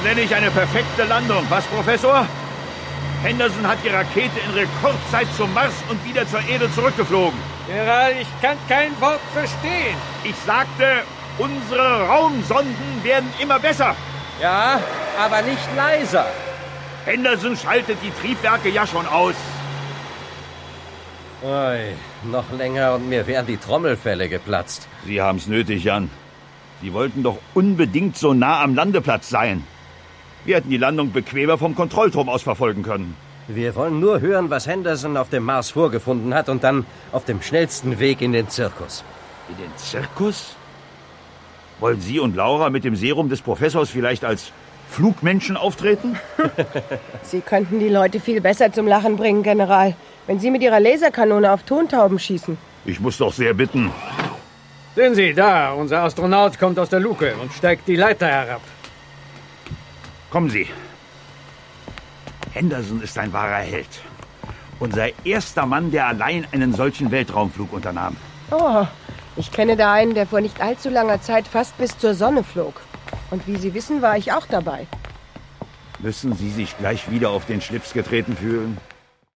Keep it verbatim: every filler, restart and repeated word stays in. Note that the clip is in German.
nenne ich eine perfekte Landung. Was, Professor? Henderson hat die Rakete in Rekordzeit zum Mars und wieder zur Erde zurückgeflogen. General, ich kann kein Wort verstehen. Ich sagte, unsere Raumsonden werden immer besser. Ja, aber nicht leiser. Henderson schaltet die Triebwerke ja schon aus. Oi, noch länger und mir wären die Trommelfelle geplatzt. Sie haben's nötig, Jan. Sie wollten doch unbedingt so nah am Landeplatz sein. Wir hätten die Landung bequemer vom Kontrollturm aus verfolgen können. Wir wollen nur hören, was Henderson auf dem Mars vorgefunden hat und dann auf dem schnellsten Weg in den Zirkus. In den Zirkus? Wollen Sie und Laura mit dem Serum des Professors vielleicht als Flugmenschen auftreten? Sie könnten die Leute viel besser zum Lachen bringen, General, wenn Sie mit Ihrer Laserkanone auf Tontauben schießen. Ich muss doch sehr bitten. Sehen Sie, da, unser Astronaut kommt aus der Luke und steigt die Leiter herab. Kommen Sie. Henderson ist ein wahrer Held. Unser erster Mann, der allein einen solchen Weltraumflug unternahm. Oh, ich kenne da einen, der vor nicht allzu langer Zeit fast bis zur Sonne flog. Und wie Sie wissen, war ich auch dabei. Müssen Sie sich gleich wieder auf den Schlips getreten fühlen?